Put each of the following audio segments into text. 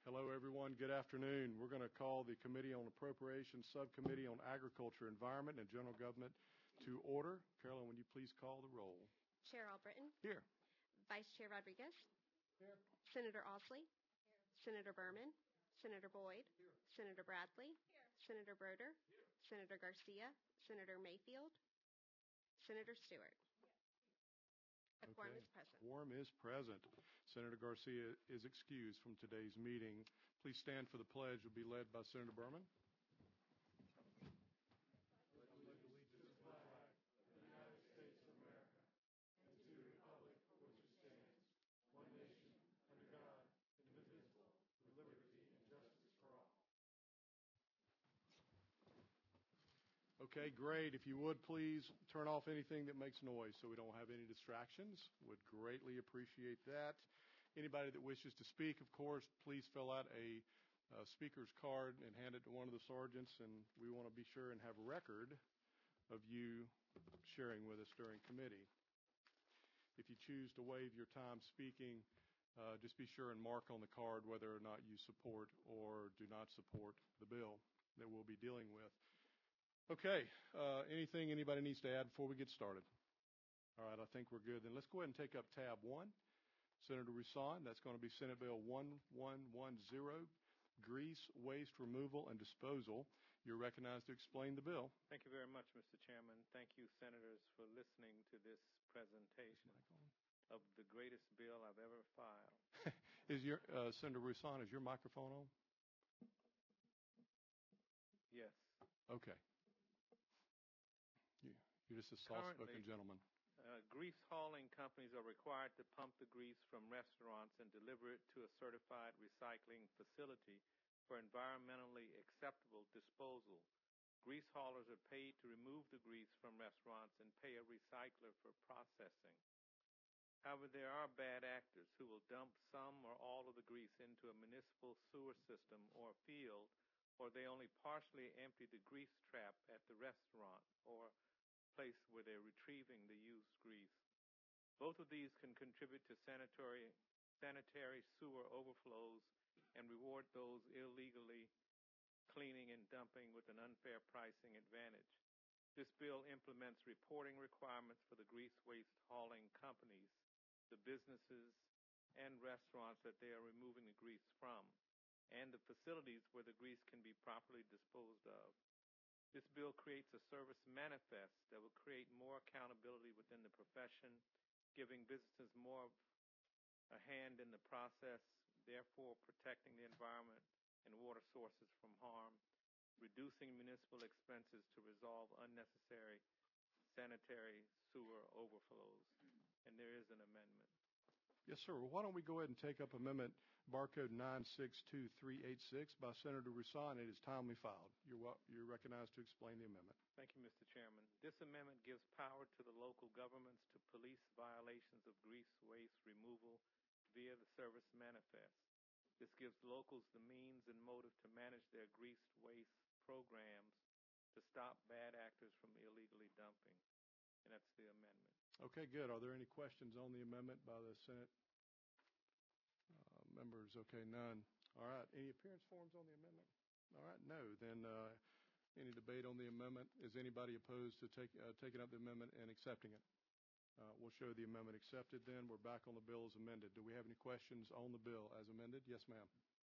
Hello, everyone. Good afternoon. We're going to call the Committee on Appropriations Subcommittee on Agriculture, Environment, and General Government to order. Carolyn, would you please call the roll? Chair Albritton. Here. Vice Chair Rodriguez. Here. Senator Ausley. Here. Senator Berman. Senator Boyd. Here. Senator Bradley. Here. Senator Broder. Here. Senator Garcia. Senator Mayfield. Senator Stewart. A quorum is present. Quorum is present. Senator Garcia is excused from today's meeting. Please stand for the pledge. Will be led by Senator Berman. Okay, great. If you would, please turn off anything that makes noise so we don't have any distractions. Would greatly appreciate that. Anybody that wishes to speak, of course, please fill out a speaker's card and hand it to one of the sergeants, and we want to be sure and have a record of you sharing with us during committee. If you choose to waive your time speaking, just be sure and mark on the card whether or not you support or do not support the bill that we'll be dealing with. Okay, anything anybody needs to add before we get started? All right, I think we're good. Then let's go ahead and take up tab 1. Senator Rouson, that's going to be Senate Bill 1110, Grease, Waste, Removal, and Disposal. You're recognized to explain the bill. Thank you very much, Mr. Chairman. Thank you, Senators, for listening to this presentation of the greatest bill I've ever filed. Is your Senator Rouson, is your microphone on? Yes. Okay. You're just a soft-spoken gentleman. Grease hauling companies are required to pump the grease from restaurants and deliver it to a certified recycling facility for environmentally acceptable disposal. Grease haulers are paid to remove the grease from restaurants and pay a recycler for processing. However, there are bad actors who will dump some or all of the grease into a municipal sewer system or field, or they only partially empty the grease trap at the restaurant or place where they're retrieving the used grease. Both of these can contribute to sanitary sewer overflows and reward those illegally cleaning and dumping with an unfair pricing advantage. This bill implements reporting requirements for the grease waste hauling companies, the businesses and restaurants that they are removing the grease from, and the facilities where the grease can be properly disposed of. This bill creates a service manifest that will create more accountability within the profession, giving businesses more of a hand in the process, therefore protecting the environment and water sources from harm, reducing municipal expenses to resolve unnecessary sanitary sewer overflows. And there is an amendment. Yes, sir. Well, why don't we go ahead and take up Amendment Barcode 962386 by Senator Rouson. It is timely filed. You're recognized to explain the amendment. Thank you, Mr. Chairman. This amendment gives power to the local governments to police violations of grease waste removal via the service manifest. This gives locals the means and motive to manage their grease waste programs to stop bad actors from illegally dumping. And that's the amendment. Okay, good. Are there any questions on the amendment by the Senate members? Okay, none. All right. Any appearance forms on the amendment? All right, no. Then any debate on the amendment? Is anybody opposed to taking up the amendment and accepting it? We'll show the amendment accepted then. We're back on the bill as amended. Do we have any questions on the bill as amended? Yes, ma'am.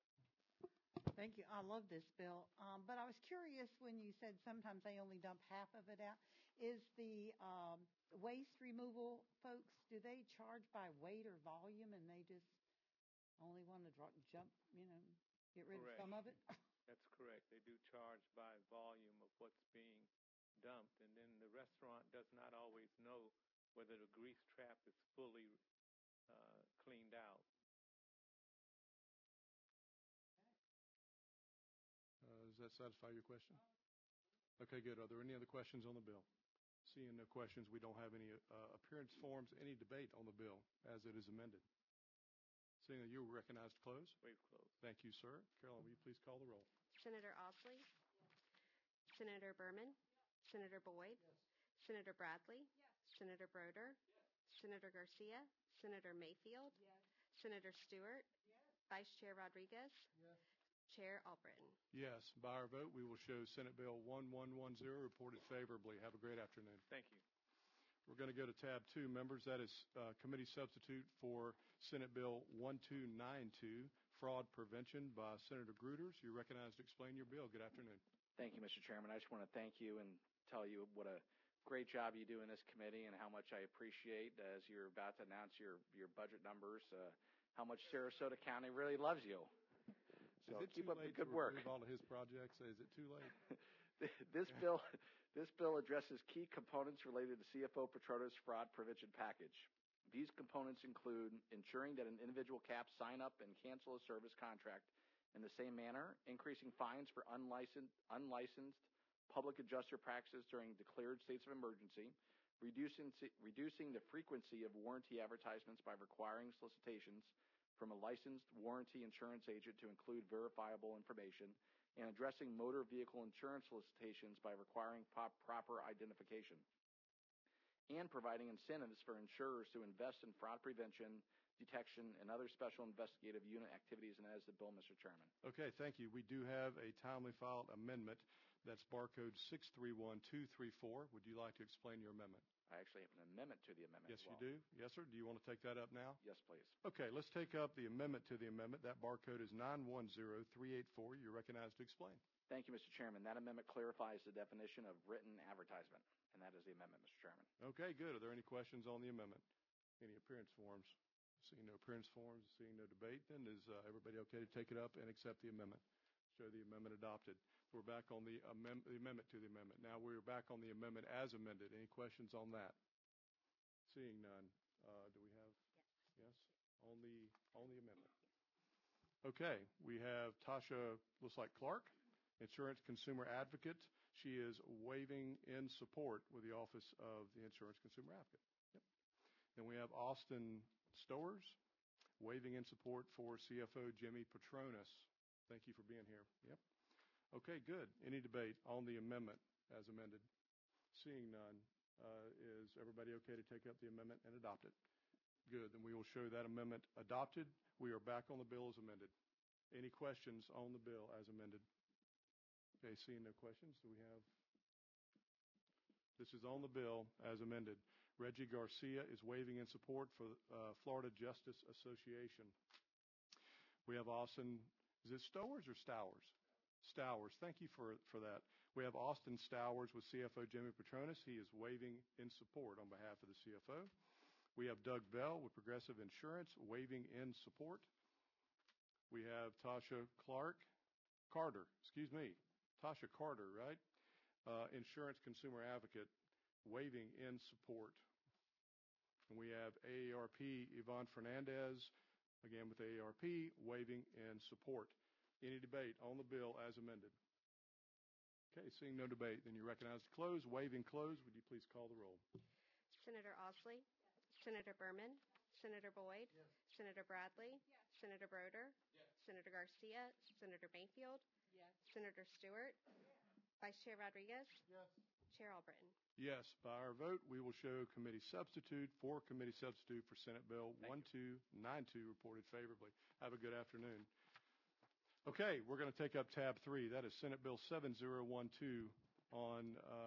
Thank you. I love this bill. But I was curious when you said sometimes they only dump half of it out. Is the waste removal folks, do they charge by weight or volume and they just only want to get rid of some of it? That's correct. They do charge by volume of what's being dumped. And then the restaurant does not always know whether the grease trap is fully cleaned out. Does that satisfy your question? Okay, good. Are there any other questions on the bill? Seeing no questions, we don't have any appearance forms, any debate on the bill as it is amended. Seeing that you are recognized to close. Waive close. Thank you, sir. Carolyn, will you please call the roll? Senator Ausley. Yes. Senator Berman. Yes. Senator Boyd. Yes. Senator Bradley. Yes. Senator Broder. Yes. Senator Garcia. Senator Mayfield. Yes. Senator Stewart. Yes. Vice Chair Rodriguez. Chair Albritton. Yes, by our vote, we will show Senate Bill 1110 reported favorably. Have a great afternoon. Thank you. We're going to go to tab 2, members. That is committee substitute for Senate Bill 1292, fraud prevention by Senator Gruters. You're recognized to explain your bill. Good afternoon. Thank you, Mr. Chairman. I just want to thank you and tell you what a great job you do in this committee and how much I appreciate as you're about to announce your budget numbers, how much Sarasota County really loves you. So is it keep too up late the good to work. remove all of his projects? Is it too late? This bill addresses key components related to CFO Petronas fraud prevention package. These components include ensuring that an individual CAP sign up and cancel a service contract in the same manner, increasing fines for unlicensed public adjuster practices during declared states of emergency, reducing the frequency of warranty advertisements by requiring solicitations from a licensed warranty insurance agent to include verifiable information, and addressing motor vehicle insurance solicitations by requiring proper identification, and providing incentives for insurers to invest in fraud prevention, detection, and other special investigative unit activities. And as the bill, Mr. Chairman. Okay, thank you. We do have a timely filed amendment. That's barcode 631234. Would you like to explain your amendment? I actually have an amendment to the amendment. Yes, you do. Yes, sir. Do you want to take that up now? Yes, please. Okay, let's take up the amendment to the amendment. That barcode is 910384. You're recognized to explain. Thank you, Mr. Chairman. That amendment clarifies the definition of written advertisement, and that is the amendment, Mr. Chairman. Okay, good. Are there any questions on the amendment? Any appearance forms? Seeing no appearance forms, seeing no debate, then is everybody okay to take it up and accept the amendment? Show the amendment adopted. We're back on the amendment to the amendment. Now we're back on the amendment as amended. Any questions on that? Seeing none. Do we have? Yes. On the amendment. Okay. We have Tasha, looks like Clark, Insurance Consumer Advocate. She is waiving in support with the Office of the Insurance Consumer Advocate. Yep. Then we have Austin Stowers, waiving in support for CFO Jimmy Petronas. Thank you for being here. Yep. Okay, good. Any debate on the amendment as amended? Seeing none, is everybody okay to take up the amendment and adopt it? Good. Then we will show that amendment adopted. We are back on the bill as amended. Any questions on the bill as amended? Okay, seeing no questions, do we have? This is on the bill as amended. Reggie Garcia is waiving in support for Florida Justice Association. We have Austin, is it Stowers or Stowers? Stowers. Thank you for that. We have Austin Stowers with CFO Jimmy Petronas. He is waiving in support on behalf of the CFO. We have Doug Bell with Progressive Insurance waiving in support. We have Tasha Carter, right? Insurance Consumer Advocate waiving in support. And we have AARP Yvonne Fernandez, again with AARP, waiving in support. Any debate on the bill as amended? Okay, seeing no debate, then you recognize to close. Waiving closed. Would you please call the roll? Senator Osley? Senator Berman? Senator Boyd? Senator Bradley? Senator Broder? Senator Garcia? Senator Mayfield? Senator Stewart? Vice Chair Rodriguez? Chair Albritton. Yes, by our vote, we will show committee substitute for Senate Bill 1292 reported favorably. Have a good afternoon. Okay, we're going to take up tab 3. That is Senate Bill 7012 on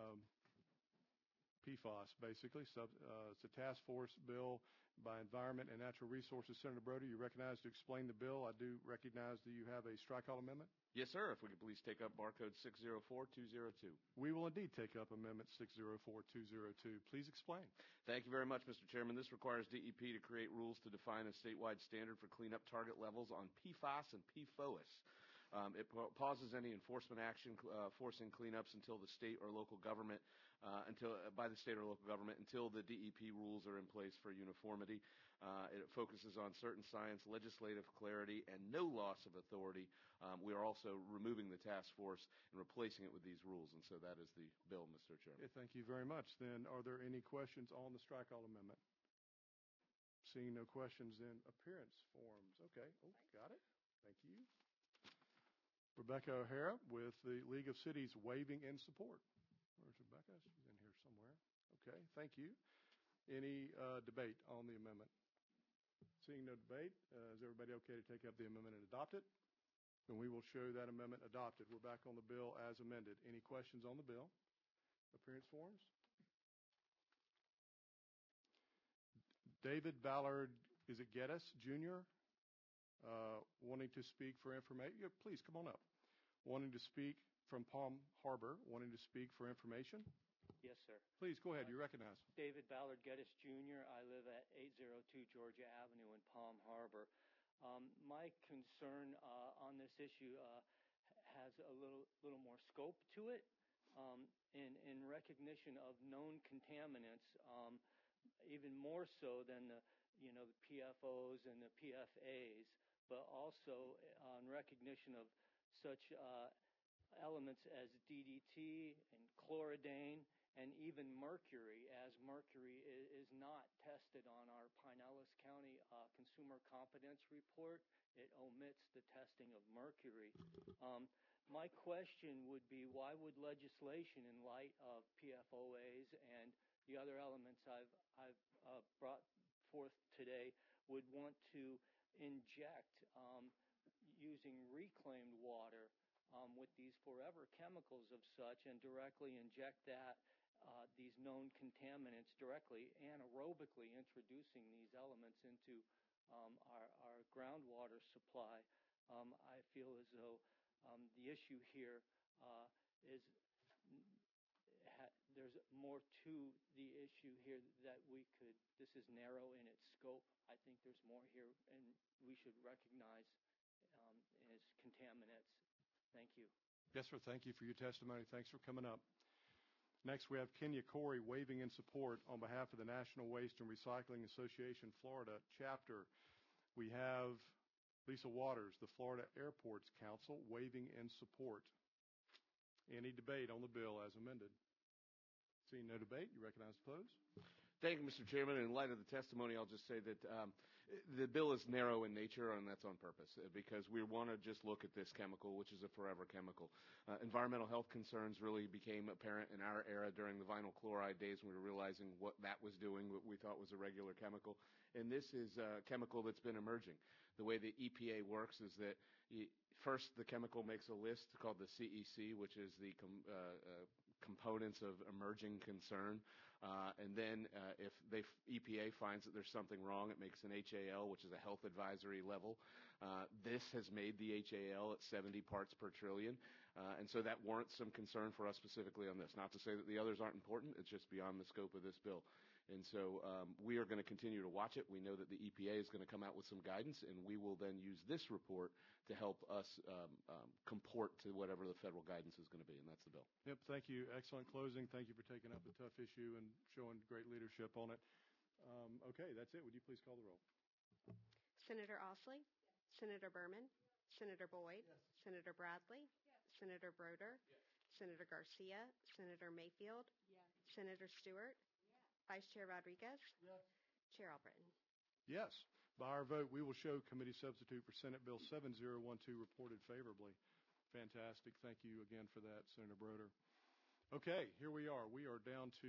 PFAS, basically. It's a task force bill by Environment and Natural Resources. Senator Broder, you're recognized to explain the bill. I do recognize that you have a strikeout amendment. Yes, sir. If we could please take up barcode 604202. We will indeed take up amendment 604202. Please explain. Thank you very much, Mr. Chairman. This requires DEP to create rules to define a statewide standard for cleanup target levels on PFAS and PFOS. It pauses any enforcement action forcing cleanups until the state or local government, by the state or local government, until the DEP rules are in place for uniformity. It focuses on certain science, legislative clarity, and no loss of authority. We are also removing the task force and replacing it with these rules, and so that is the bill, Mr. Chairman. Okay, thank you very much. Then, are there any questions on the strikeout amendment? Seeing no questions, then appearance forms. Okay, got it. Thank you. Rebecca O'Hara with the League of Cities waiving in support. Where's Rebecca? She's in here somewhere. Okay, thank you. Any debate on the amendment? Seeing no debate, is everybody okay to take up the amendment and adopt it? Then we will show that amendment adopted. We're back on the bill as amended. Any questions on the bill? Appearance forms? David Ballard, is it Geddes Jr., wanting to speak for information? Yeah, please, come on up. Wanting to speak from Palm Harbor, wanting to speak for information? Yes, sir. Please, go ahead. You're recognized. David Ballard Geddes Jr. I live at 802 Georgia Avenue in Palm Harbor. My concern on this issue has a little more scope to it. In recognition of known contaminants, even more so than the PFOs and the PFAs, but also in recognition of such elements as DDT and chloridane and even mercury, as mercury is not tested on our Pinellas County Consumer Competence Report. It omits the testing of mercury. My question would be, why would legislation in light of PFOAs and the other elements I've brought forth today would want to inject using reclaimed water with these forever chemicals of such and directly inject these known contaminants directly anaerobically introducing these elements into our groundwater supply? I feel as though the issue here is there's more to the issue here that this is narrow in its scope. I think there's more here, and we should recognize as contaminants. Thank you. Yes, sir. Thank you for your testimony. Thanks for coming up. Next, we have Kenya Corey waving in support on behalf of the National Waste and Recycling Association Florida chapter. We have Lisa Waters, the Florida Airports Council, waving in support. Any debate on the bill as amended? Seeing no debate, you recognize the close. Thank you, Mr. Chairman. In light of the testimony, I'll just say that the bill is narrow in nature, and that's on purpose, because we want to just look at this chemical, which is a forever chemical. Environmental health concerns really became apparent in our era during the vinyl chloride days when we were realizing what that was doing, what we thought was a regular chemical. And this is a chemical that's been emerging. The way the EPA works is that first the chemical makes a list called the CEC, which is the components of emerging concern. And then if EPA finds that there's something wrong, it makes an HAL, which is a health advisory level. This has made the HAL at 70 parts per trillion. And so that warrants some concern for us specifically on this. Not to say that the others aren't important. It's just beyond the scope of this bill. And so we are going to continue to watch it. We know that the EPA is going to come out with some guidance, and we will then use this report to help us comport to whatever the federal guidance is going to be, and that's the bill. Yep, thank you. Excellent closing. Thank you for taking up a tough issue and showing great leadership on it. Okay, that's it. Would you please call the roll? Senator Osley? Yes. Senator Berman? Yes. Senator Boyd? Yes. Senator Bradley? Yes. Senator Broder? Yes. Senator Garcia? Senator Mayfield? Yes. Senator Stewart? Yes. Vice Chair Rodriguez? Yes. Chair Albritton? Yes. By our vote, we will show committee substitute for Senate Bill 7012 reported favorably. Fantastic. Thank you again for that, Senator Broder. Okay, here we are. We are down to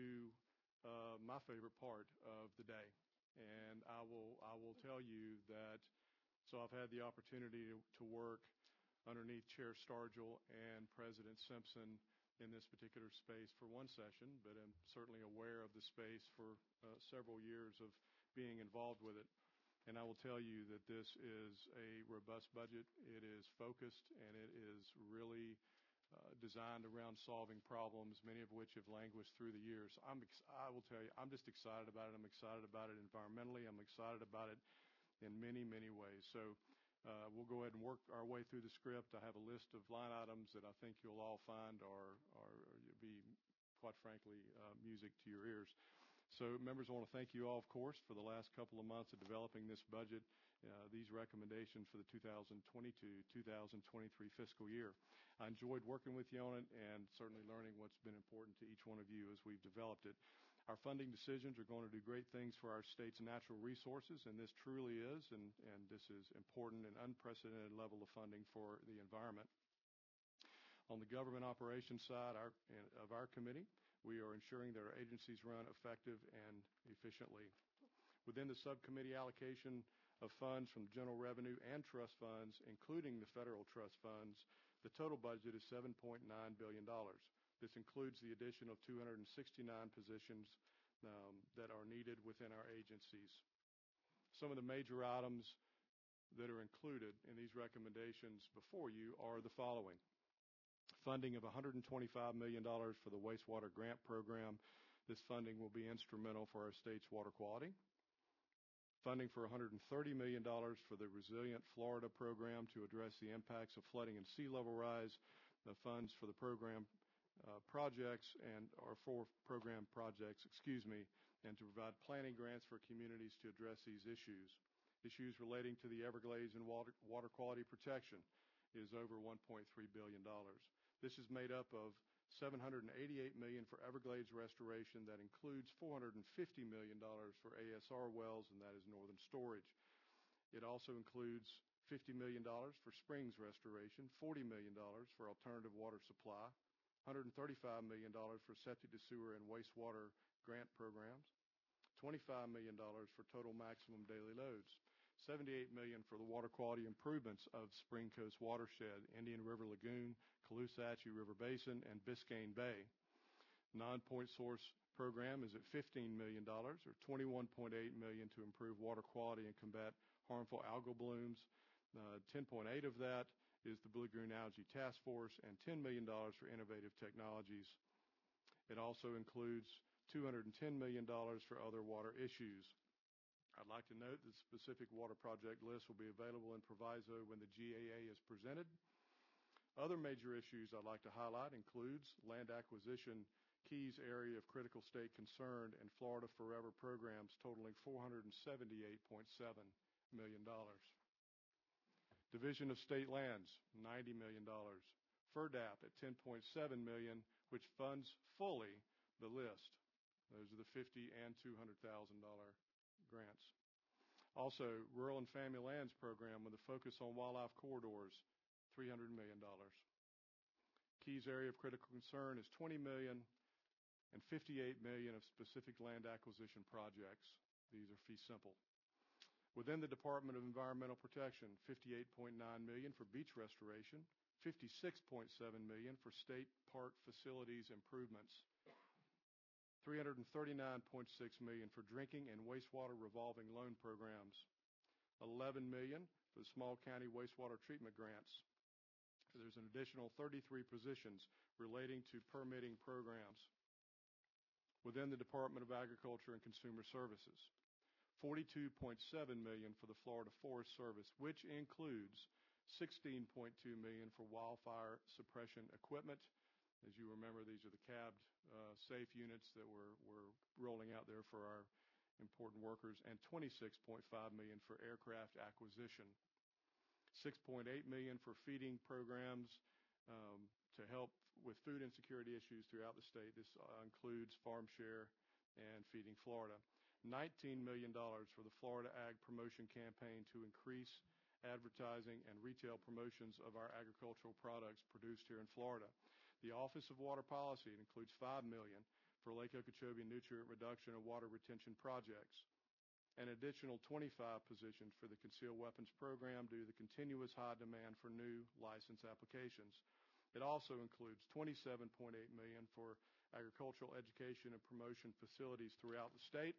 my favorite part of the day. And I will tell you that, so I've had the opportunity to work underneath Chair Stargell and President Simpson in this particular space for one session, but I'm certainly aware of the space for several years of being involved with it. And I will tell you that this is a robust budget. It is focused, and it is really designed around solving problems, many of which have languished through the years. I will tell you, I'm just excited about it. I'm excited about it environmentally. I'm excited about it in many, many ways. So we'll go ahead and work our way through the script. I have a list of line items that I think you'll all find are be, quite frankly, music to your ears. So, members, I want to thank you all, of course, for the last couple of months of developing this budget, these recommendations for the 2022-2023 fiscal year. I enjoyed working with you on it and certainly learning what's been important to each one of you as we've developed it. Our funding decisions are going to do great things for our state's natural resources, and this truly is, and this is important and unprecedented level of funding for the environment. On the government operations side of our committee, we are ensuring that our agencies run effective and efficiently. Within the subcommittee allocation of funds from general revenue and trust funds, including the federal trust funds, the total budget is $7.9 billion. This includes the addition of 269 positions that are needed within our agencies. Some of the major items that are included in these recommendations before you are the following. Funding of $125 million for the wastewater grant program. This funding will be instrumental for our state's water quality. Funding for $130 million for the Resilient Florida program to address the impacts of flooding and sea level rise. The funds for the program projects and to provide planning grants for communities to address these issues. Issues relating to the Everglades and water quality protection is over $1.3 billion. This is made up of $788 million for Everglades restoration. That includes $450 million for ASR wells, and that is northern storage. It also includes $50 million for springs restoration, $40 million for alternative water supply, $135 million for septic to sewer and wastewater grant programs, $25 million for total maximum daily loads, $78 million for the water quality improvements of Spring Coast Watershed, Indian River Lagoon, Caloosahatchee River Basin, and Biscayne Bay. Non-point source program is at $15 million, or $21.8 million to improve water quality and combat harmful algal blooms. 10.8 of that is the Blue Lagoon Algae Task Force, and $10 million for innovative technologies. It also includes $210 million for other water issues. I'd like to note that the specific water project list will be available in proviso when the GAA is presented. Other major issues I'd like to highlight includes land acquisition, Keys area of critical state concern, and Florida Forever programs totaling $478.7 million. Division of State Lands, $90 million. FERDAP at $10.7 million, which funds fully the list. Those are the $50,000 and $200,000 grants. Also, Rural and Family Lands Program with a focus on wildlife corridors, $300 million. Keys area of critical concern is $20 million and $58 million of specific land acquisition projects. These are fee simple. Within the Department of Environmental Protection, $58.9 million for beach restoration, $56.7 million for state park facilities improvements, $339.6 million for drinking and wastewater revolving loan programs, $11 million for the small county wastewater treatment grants. There's an additional 33 positions relating to permitting programs. Within the Department of Agriculture and Consumer Services, $42.7 million for the Florida Forest Service, which includes $16.2 million for wildfire suppression equipment. As you remember, these are the cabbed safe units that we're rolling out there for our important workers, and $26.5 million for aircraft acquisition. $6.8 million for feeding programs to help with food insecurity issues throughout the state. This includes Farm Share and Feeding Florida. $19 million for the Florida Ag Promotion Campaign to increase advertising and retail promotions of our agricultural products produced here in Florida. The Office of Water Policy, it includes $5 million for Lake Okeechobee nutrient reduction and water retention projects. An additional 25 positions for the Concealed Weapons Program due to the continuous high demand for new license applications. It also includes $27.8 million for agricultural education and promotion facilities throughout the state.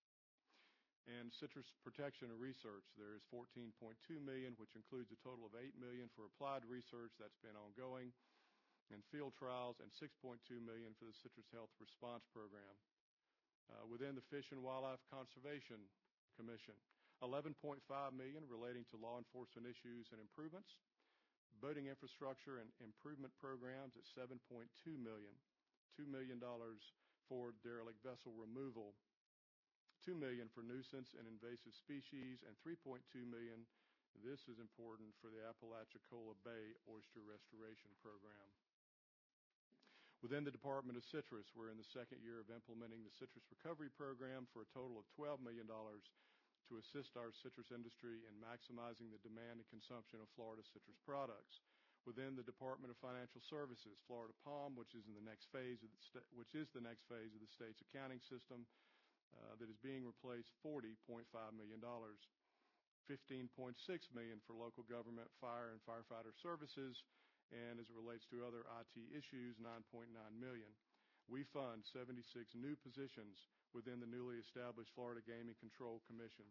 And citrus protection and research, there is $14.2 million, which includes a total of $8 million for applied research that's been ongoing, and field trials, and $6.2 million for the Citrus Health Response Program. Within the Fish and Wildlife Conservation Commission, $11.5 million relating to law enforcement issues and improvements, boating infrastructure and improvement programs at $7.2 million, $2 million for derelict vessel removal, $2 million for nuisance and invasive species, and $3.2 million, this is important, for the Apalachicola Bay Oyster Restoration Program. Within the Department of Citrus, we're in the second year of implementing the Citrus Recovery Program for a total of $12 million to assist our citrus industry in maximizing the demand and consumption of Florida citrus products. Within the Department of Financial Services, Florida POM, which is the next phase of the state's accounting system, that is being replaced, $40.5 million. $15.6 million for local government, fire, and firefighter services, and as it relates to other IT issues, $9.9 million. We fund 76 new positions within the newly established Florida Gaming Control Commission.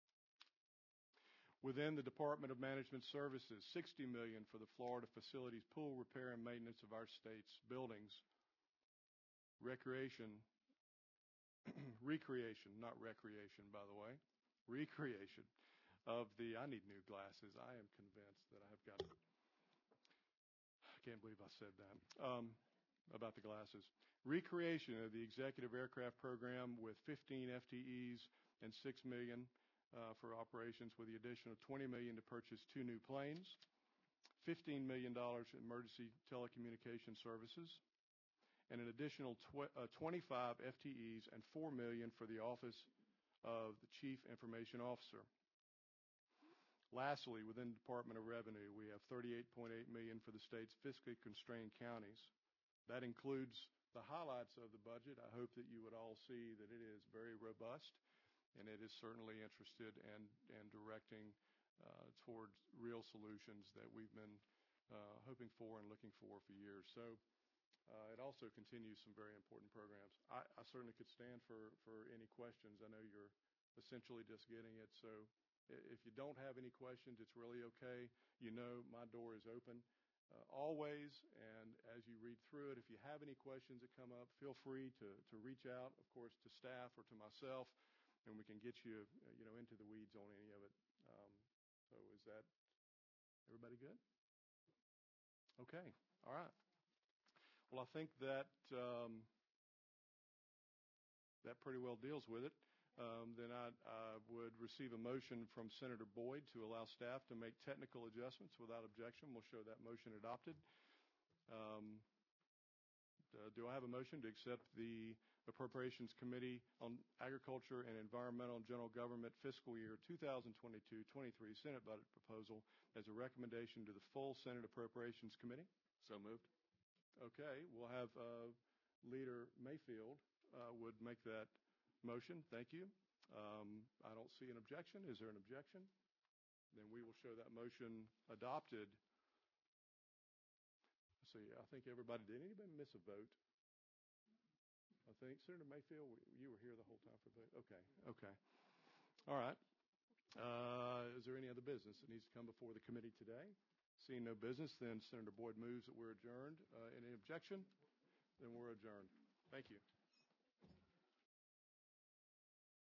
Within the Department of Management Services, $60 million for the Florida Facilities Pool repair and maintenance of our state's buildings. Recreation, not recreation, by the way, recreation of the, I need new glasses. I am convinced that I've got, I can't believe I said that, about the glasses. Recreation of the Executive Aircraft Program with 15 FTEs and $6 million for operations, with the addition of $20 million to purchase 2 new planes, $15 million in emergency telecommunication services, and an additional 25 FTEs and $4 million for the Office of the Chief Information Officer. Lastly, within the Department of Revenue, we have $38.8 million for the state's fiscally constrained counties. That includes the highlights of the budget. I hope that you would all see that it is very robust, and it is certainly interested and directing towards real solutions that we've been hoping for and looking for years. So it also continues some very important programs. I certainly could stand for any questions. I know you're essentially just getting it. So if you don't have any questions, it's really okay. You know my door is open always. And as you read through it, if you have any questions that come up, feel free to reach out, of course, to staff or to myself, and we can get you, into the weeds on any of it. So is that everybody good? Okay. All right. Well, I think that that pretty well deals with it. Then I would receive a motion from Senator Boyd to allow staff to make technical adjustments without objection. We'll show that motion adopted. Do I have a motion to accept the Appropriations Committee on Agriculture and Environmental and General Government fiscal year 2022-23 Senate budget proposal as a recommendation to the full Senate Appropriations Committee? So moved. Okay, we'll have Leader Mayfield would make that motion. Thank you. I don't see an objection. Is there an objection? Then we will show that motion adopted. Let's see, I think everybody, did anybody miss a vote? I think Senator Mayfield, you were here the whole time for the vote. Okay. All right. Is there any other business that needs to come before the committee today? Seeing no business, then Senator Boyd moves that we're adjourned. Any objection? Then we're adjourned. Thank you.